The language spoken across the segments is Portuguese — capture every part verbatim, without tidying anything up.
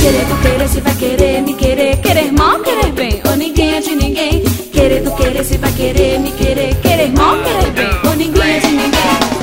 Querer do querer se vai querer me querer, querer mal, querer bem, ou ninguém é de ninguém. Querer do querer se vai querer me querer, querer mal, querer bem, ou ninguém é de ninguém.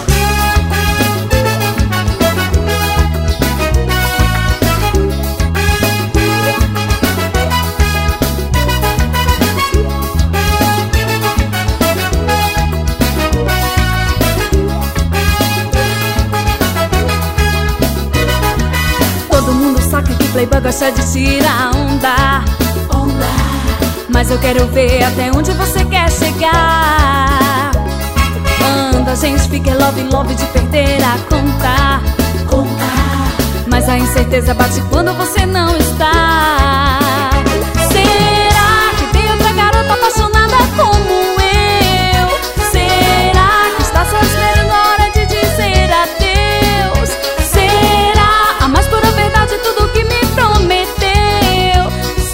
Playboy gosta de tirar onda, onda. Mas eu quero ver até onde você quer chegar. Quando a gente fica love, love de perder a conta, conta. Mas a incerteza bate quando você não está. Será que tem outra garota apaixonada como eu? Será que está só esperando a hora de dizer adeus? Será a mais pura verdade tudo que me prometeu?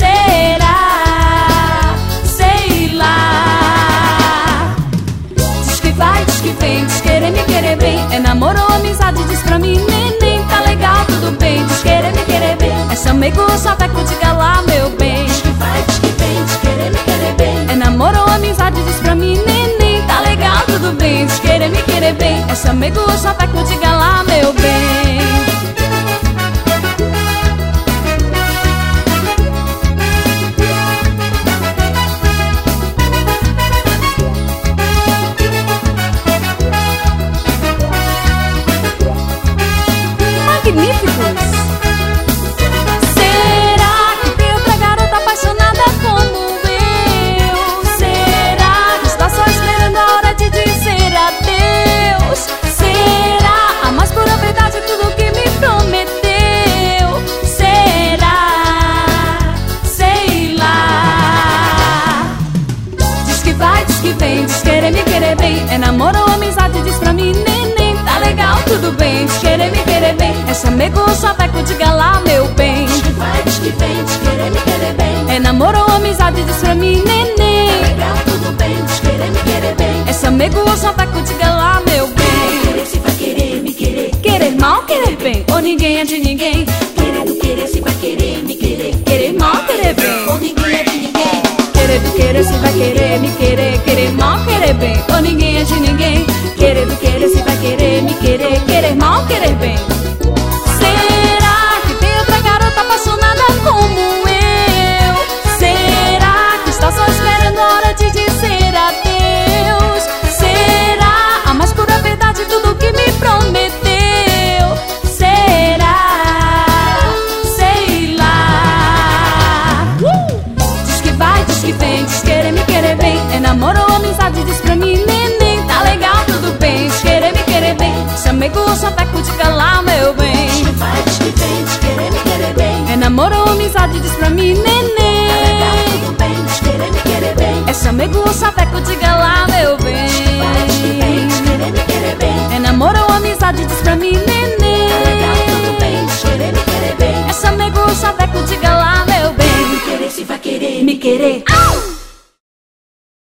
Será? Sei lá. Diz que vai, diz que vem, diz querer me querer bem. É namoro ou amizade, diz pra mim, neném, tá legal, tudo bem. Diz querer me querer bem, é chamego ou chaveco, diga lá, meu bem. Diz que vai, diz que vem, diz querer me querer bem. É namoro ou amizade, diz pra mim, neném, tá legal, tudo bem. Diz querer me querer bem, é chamego ou chaveco, diga lá, meu bem. Magníficos! Será que tem outra garota apaixonada como eu? Será que está só esperando a hora de dizer adeus? Será a mais pura verdade tudo que me prometeu? Será? Sei lá. Diz que vai, diz que vem, diz querer me querer bem. É namoro ou amizade, diz pra mim, neném, tá legal, tudo bem. Diz querer me querer bem, é chamego ou chaveco, diga lá, meu bem. Diz que vai, diz que vem, diz querer me querer bem. É namoro ou amizade, diz pra mim, neném, tá legal, tudo bem. Diz querer me querer bem, é chamego ou chaveco, diga lá, meu bem. Querer se vai querer me querer, querer mal, querer bem, ou ninguém é de ninguém. Querer do querer se vai querer me querer, querer mal, querer bem, ou ninguém é de ninguém. Querer do querer se vai querer me querer, querer mal, querer bem, ou ninguém é de ninguém. Querer do querer se vai querer me querer, querer mal, querer bem. Será que tem outra garota apaixonada como eu? Será que está só esperando a hora de dizer adeus? Será a mais pura verdade tudo que me prometeu? Será? Sei lá. uh! Diz que vai, diz que vem, diz querer me querer bem. É namoro ou amizade, diz pra mim, neném, tá legal, tudo bem. Diz querer me querer bem, chamego ou chaveco, diga lá, meu bem. Diz que vai, diz que vem, diz querer me querer bem. É namoro ou amizade, diz pra mim, neném, tá legal, tudo bem. Diz querer me querer bem, é chamego ou chaveco, diga lá, meu bem. Diz que vai, diz que vem, diz querer me querer bem. É namoro ou amizade, diz pra mim, neném, tá legal, tudo bem. Diz querer me querer bem, é chamego ou chaveco, diga lá, meu bem. Querer se vai querer me querer.